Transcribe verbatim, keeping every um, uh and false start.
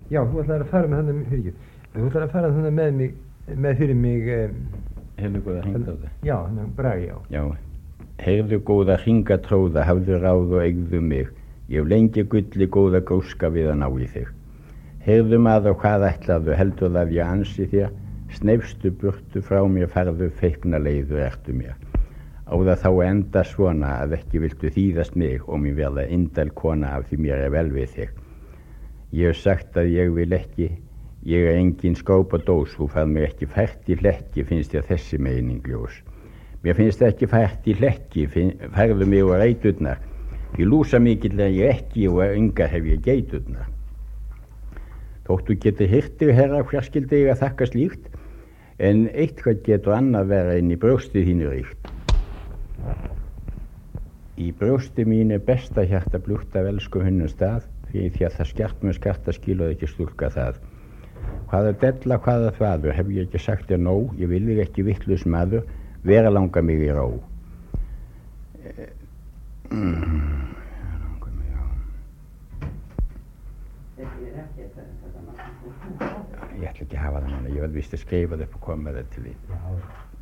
Já, þú ætlar að fara með þannig fyrir ekki. Þú ætlar að fara þannig með mig, með fyrir mig... Um, Heyrðu góða hringatróða. Já, þannig bragi, já. Já. Heyrðu góða hringatróða, hafðu ráð og eigðu mig. Ég hef lengi gulli góða gróska við að ná í þig. Heyrðu maður hvað ætlaðu, heldur það ég ansi þér. Sneifstu burtu frá mér farðu, feikna leiðu ertu mér. Á það þá enda svona að ekki viltu þýðast mig og mér verða indæl kona af því mér er vel við þig. Ég hef sagt að ég vil ekki, ég er engin skápadós, þú færð mig ekki fært í hlekki, finnst þér þessi meining ljós. Mér finnst ekki fært í hlekki, færðu mig og reyturnar, því lúsa mikill er ég ekki og engar hef ég geiturnar. Þóttu getur hirtir herra fjarskildi ég að þakka slíkt, en eitthvað getur annað vera inn í brjósti þínu ríkt. Í brjósti mínu besta hjarta blútt af elsku hunnum stað, fyrir því að það skert með skarta skiluð ekki stúlka það. Hvaða della, hvaða þvaður, hef ég ekki sagt þér nóg, ég vil þig ekki vitlaus maður, vera langa mig í ró. Mm, langa mig í ró. Ég ætla ekki að hafa það núna, ég verð víst að skrifa það upp og koma með það til því.